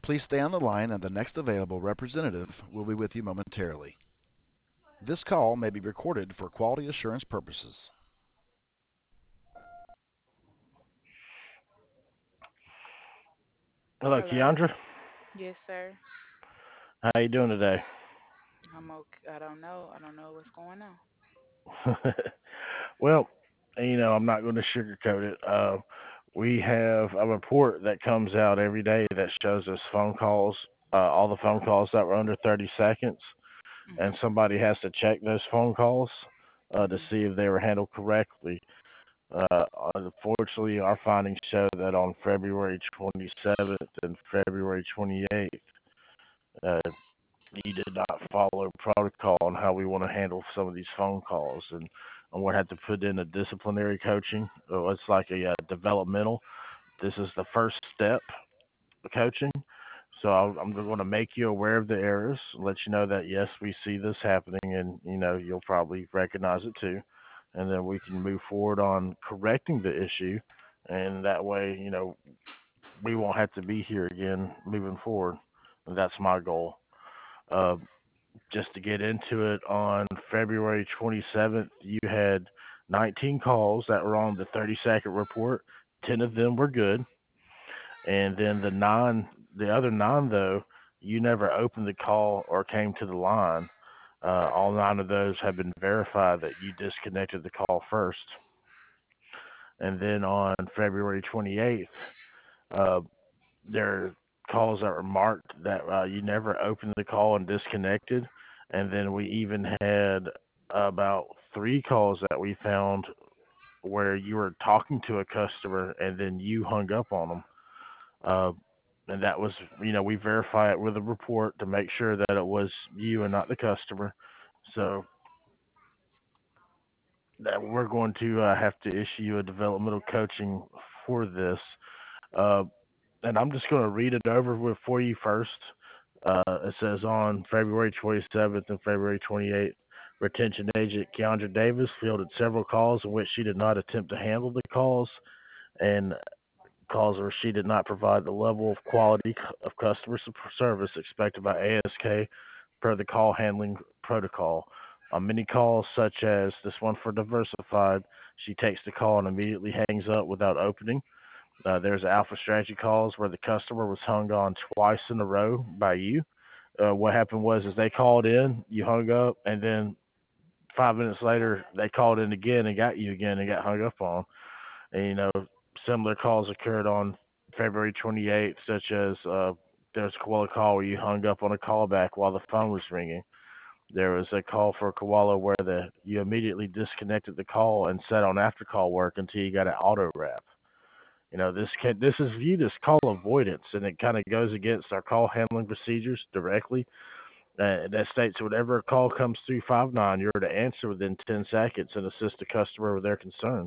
Please stay on the line, and the next available representative will be with you momentarily. This call may be recorded for quality assurance purposes. Hello, Hello. Keandra. Yes, sir. How you doing today? I'm okay. I don't know. I don't know what's going on. Well, I'm not going to sugarcoat it. We have a report that comes out every day that shows us phone calls, all the phone calls that were under 30 seconds, and Mhm. somebody has to check those phone calls to Mhm. see if they were handled correctly. Uh, Unfortunately, our findings show that on February 27th and February 28th, uh, you did not follow protocol on how we want to handle some of these phone calls, and we had to put in a disciplinary coaching. It's like a developmental. This is the first step of coaching. So I'm going to make you aware of the errors, let you know that yes, we see this happening, and you'll probably recognize it too, and then we can move forward on correcting the issue, and that way we won't have to be here again moving forward. And that's my goal. Uh, just to get into it, on February 27th, you had 19 calls that were on the 30-second report. 10 of them were good, and then the other nine though, you never opened the call or came to the line. All nine of those have been verified that you disconnected the call first, and then on February 28th, uh, there are calls that were marked that you never opened the call and disconnected. And then we even had about three calls that we found where you were talking to a customer and then you hung up on them. Uh, and that was, we verify it with a report to make sure that it was you and not the customer. So that we're going to have to issue you a developmental coaching for this. Uh, and I'm just going to read it over for you first. It says on February 27th and February 28th, retention agent Keandra Davis fielded several calls in which she did not attempt to handle the calls, and calls where she did not provide the level of quality of customer service expected by ASK per the call handling protocol. On many calls, such as this one for Diversified, she takes the call and immediately hangs up without opening. There's Alpha Strategy calls where the customer was hung on twice in a row by you. What happened was is they called in, you hung up, and then 5 minutes later they called in again and got you again and got hung up on. And similar calls occurred on February 28th, such as there's a Koala call where you hung up on a callback while the phone was ringing. There was a call for Koala where you immediately disconnected the call and set on after call work until you got an auto wrap. This is viewed as call avoidance, and it kind of goes against our call handling procedures directly. That states whenever a call comes through 59, you're to answer within 10 seconds and assist the customer with their concern.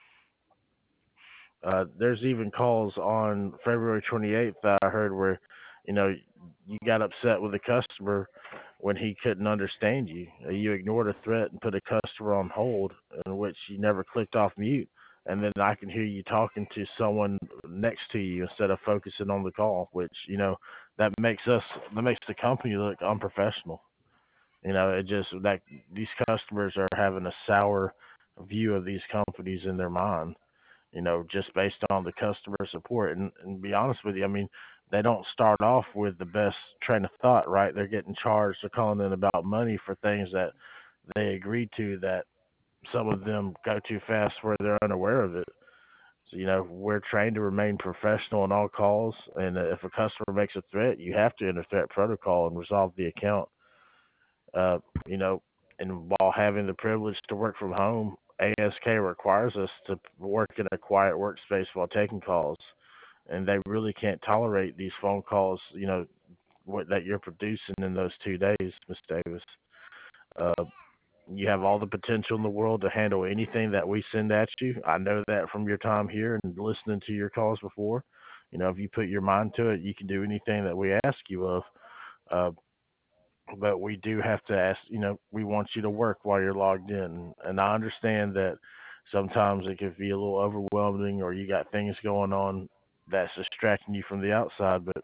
There's even calls on February 28th that I heard where, you know, you got upset with a customer when he couldn't understand you. You ignored a threat and put a customer on hold, in which you never clicked off mute. And then I can hear you talking to someone next to you instead of focusing on the call, which, that makes that makes the company look unprofessional. It just that these customers are having a sour view of these companies in their mind, just based on the customer support. And be honest with you, I mean, they don't start off with the best train of thought, right? They're getting charged, they're calling in about money for things that they agreed to that some of them go too fast where they're unaware of it. So, we're trained to remain professional in all calls. And if a customer makes a threat, you have to enter threat protocol and resolve the account. Uh, you know, and while having the privilege to work from home, ASK requires us to work in a quiet workspace while taking calls, and they really can't tolerate these phone calls. That you're producing in those 2 days, Miss Davis. Uh, you have all the potential in the world to handle anything that we send at you. I know that from your time here and listening to your calls before. If you put your mind to it, you can do anything that we ask you of. Uh, but we do have to ask, we want you to work while you're logged in. And I understand that sometimes it can be a little overwhelming or you got things going on that's distracting you from the outside. But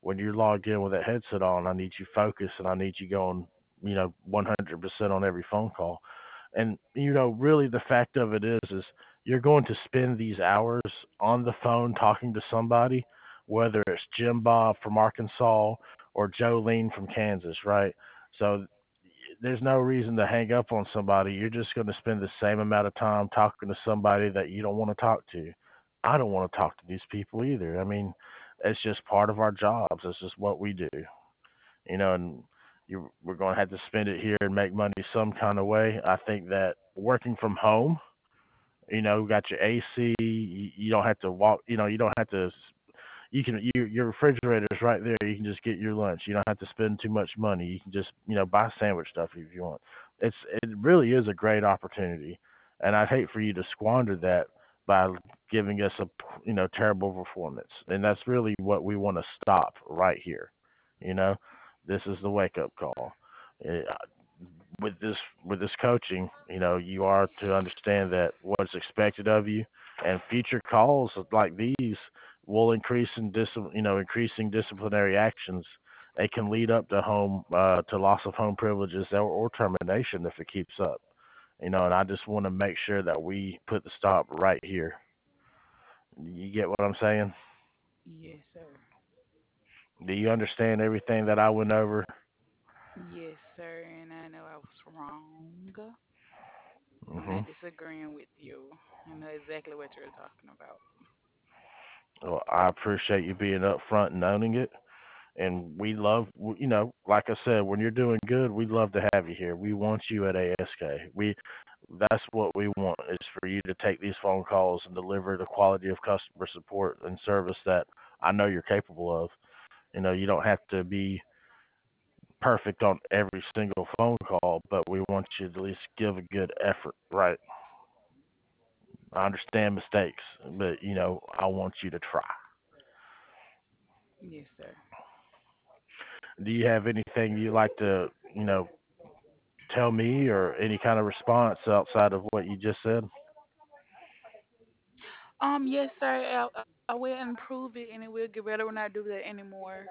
when you're logged in with that headset on, I need you focused and I need you going, 100% on every phone call. And really the fact of it is you're going to spend these hours on the phone talking to somebody, whether it's Jim Bob from Arkansas or Jolene from Kansas, right? So there's no reason to hang up on somebody. You're just going to spend the same amount of time talking to somebody that you don't want to talk to. I don't want to talk to these people either. I mean, it's just part of our jobs. It's just what we do, and we're going to have to spend it here and make money some kind of way. I think that working from home, you got your AC, you don't have to walk, you don't have to your refrigerator's right there. You can just get your lunch. You don't have to spend too much money. You can just buy sandwich stuff if you want. It really is a great opportunity, and I'd hate for you to squander that by giving us a terrible performance. And that's really what we want to stop right here. You know, this is the wake up call. Uh, with this with this coaching, you are to understand that what's expected of you, and future calls like these will increasing disciplinary actions. They can lead up to to loss of home privileges or termination if it keeps up. And I just want to make sure that we put the stop right here. You get what I'm saying? Yes, sir. Do you understand everything that I went over? Yes, sir. And I know I was wrong. I'm Hmm. not disagreeing with you. I know exactly what you're talking about. Well, I appreciate you being upfront and owning it. And we love, like I said, when you're doing good, we love to have you here. We want you at ASK. That's what we want is for you to take these phone calls and deliver the quality of customer support and service that I know you're capable of. You don't have to be perfect on every single phone call, but we want you to at least give a good effort, right? I understand mistakes, but I want you to try. Yes, sir. Do you have anything you like to, tell me or any kind of response outside of what you just said? Yes, sir. I will improve it and it will get better when I do that anymore.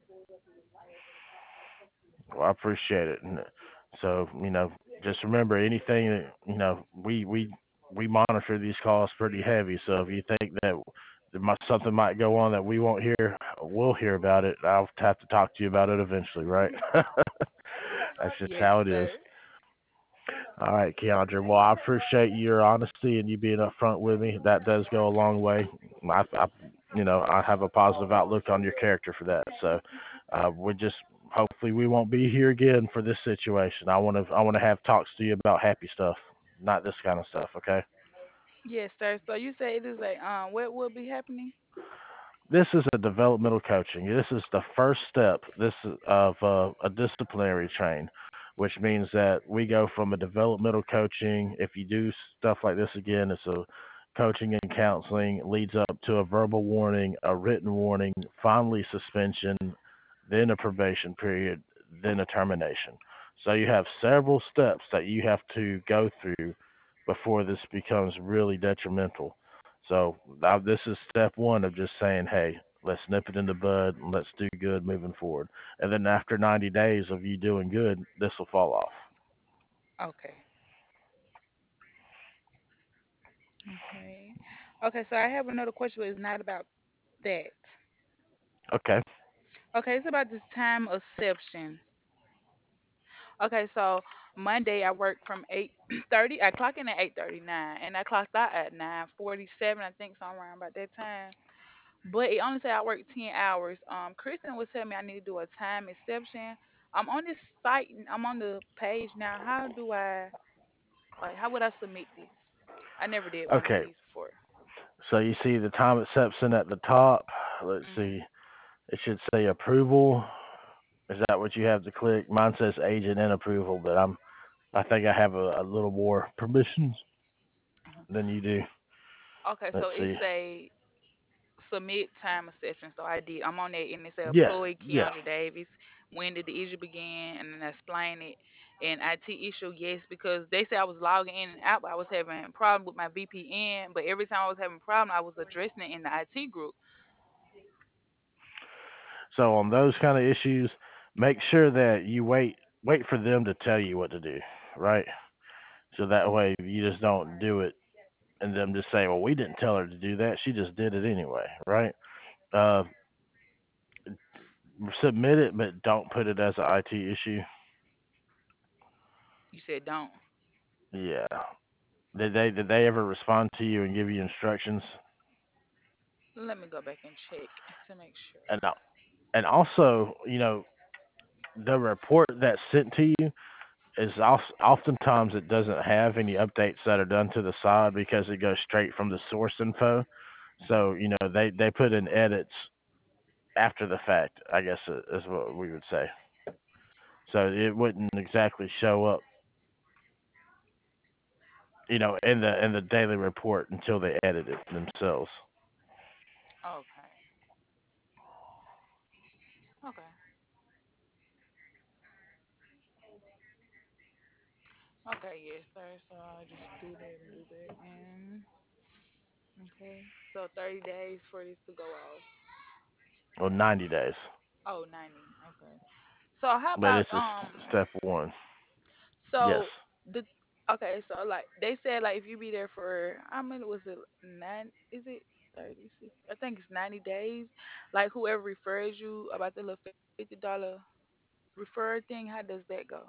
Well, I appreciate it. And so, just remember anything that, we monitor these calls pretty heavy. So if you think that something might go on that we won't hear, we'll hear about it. I'll have to talk to you about it eventually, right? That's just Yes, how it is. sir. All right, Keandra. Well, I appreciate your honesty and you being upfront with me. That does go a long way. I have a positive outlook on your character for that. So, we just hopefully we won't be here again for this situation. I want to have talks to you about happy stuff, not this kind of stuff. Okay. Yes, sir. So you say it is a what will be happening? This is a developmental coaching. This is the first step. This is of a disciplinary train, which means that we go from a developmental coaching. If you do stuff like this again, it's a coaching and counseling leads up to a verbal warning, a written warning, finally suspension, then a probation period, then a termination. So you have several steps that you have to go through before this becomes really detrimental. So now this is step one of just saying, hey, let's nip it in the bud and let's do good moving forward. And then after 90 days of you doing good, this will fall off. Okay. Okay. Okay, so I have another question, but it's not about that. Okay. Okay, it's about this time exception. Okay, so Monday I work from 8:30. I clock in at 8:39, and I clocked out at 9:47. I think somewhere around about that time. But it only said I worked 10 hours. Kristen was telling me I need to do a time exception. I'm on this site. I'm on the page now. How do I How would I submit this? I never did one of Okay. these before. So you see the time exception at the top. Let's Mhm. see. It should say approval. Is that what you have to click? Mine says agent and approval, but I think I have a little more permissions Uh-huh. than you do. Okay, Let's so it see. say submit time exception. So I did. I'm on there and it say Yeah, employee yeah. Keandra Davis. When did the issue begin? And then I explain it. And IT issue, yes, because they said I was logging in and out, but I was having a problem with my VPN. But every time I was having a problem, I was addressing it in the IT group. So on those kind of issues, make sure that you wait for them to tell you what to do, right? So that way you just don't do it and them just say, well, we didn't tell her to do that. She just did it anyway, right? Uh, Submit it, but don't put it as an IT issue. You said don't. Yeah. Did they ever respond to you and give you instructions? Let me go back and check to make sure. And and also, the report that's sent to you is oftentimes it doesn't have any updates that are done to the side because it goes straight from the source info. So they put in edits after the fact. I guess is what we would say. So it wouldn't exactly show up, in the daily report until they edit it themselves. Okay. Okay. Okay, yes, sir. So I'll just do that and do that. And okay. So 30 days for this to go off. Well, 90 days, Oh, 90. Okay. So how but about it's just step one. Yes. so the okay, so like they said like if you be there for how many was it 9, is it 30, 60? I think it's 90 days. Like whoever refers you about the little $50 refer thing, how does that go?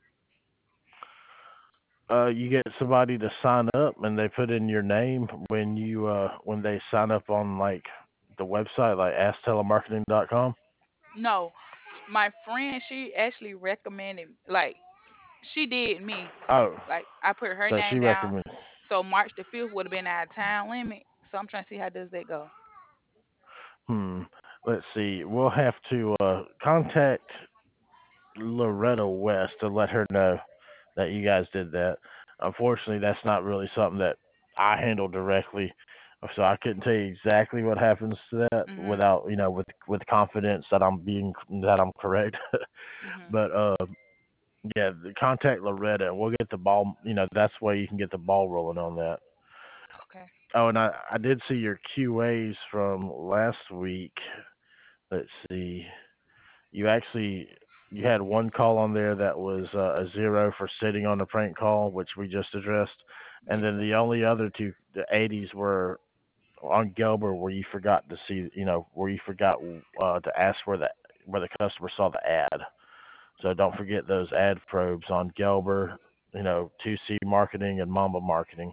You get somebody to sign up, and they put in your name when they sign up on like the website, like asktelemarketing.com. No, my friend, she actually recommended, like, she did me. Oh, Like, I put her so she name down. recommends. So March the 5th would have been our time limit. So I'm trying to see how does that go. Hmm. Let's see. We'll have to contact Loretta West to let her know that you guys did that. Unfortunately, that's not really something that I handle directly, so I couldn't tell you exactly what happens to that Mhm. without, with confidence that I'm correct. Mhm. But yeah, contact Loretta, and we'll get the ball. That's why you can get the ball rolling on that. Okay. Oh, and I did see your QAs from last week. Let's see. You actually you had one call on there that was a zero for sitting on the prank call, which we just addressed, and Yes, then sir. the only other two, the 80s, were on Gelber, where you forgot to see, where you forgot to ask where the customer saw the ad. So don't forget those ad probes on Gelber, 2C marketing and Mamba marketing,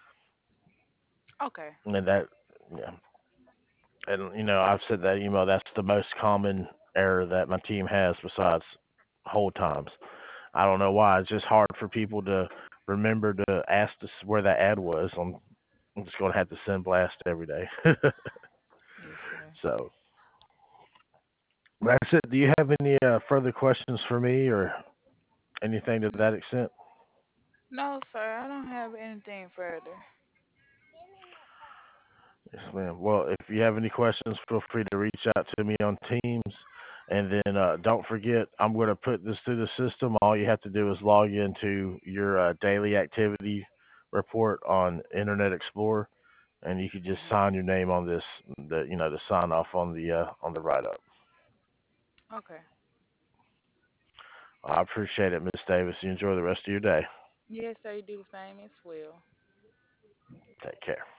Okay. and that, yeah, and I've said that email. That's the most common error that my team has besides hold times. I don't know why. It's just hard for people to remember to ask us where that ad was. I'm just gonna have to send blast every day. Yes, sir. So that's it. Do you have any further questions for me or anything to N- that extent? No, sir. I don't have anything further. Yes, ma'am. Well, if you have any questions, feel free to reach out to me on Teams. And then don't forget, I'm going to put this through the system. All you have to do is log into your daily activity report on Internet Explorer, and you can just Mhm. sign your name on this, to sign off on the write up. Okay. I appreciate it, Miss Davis. You enjoy the rest of your day. Yes, sir. You do the same as well. Take care.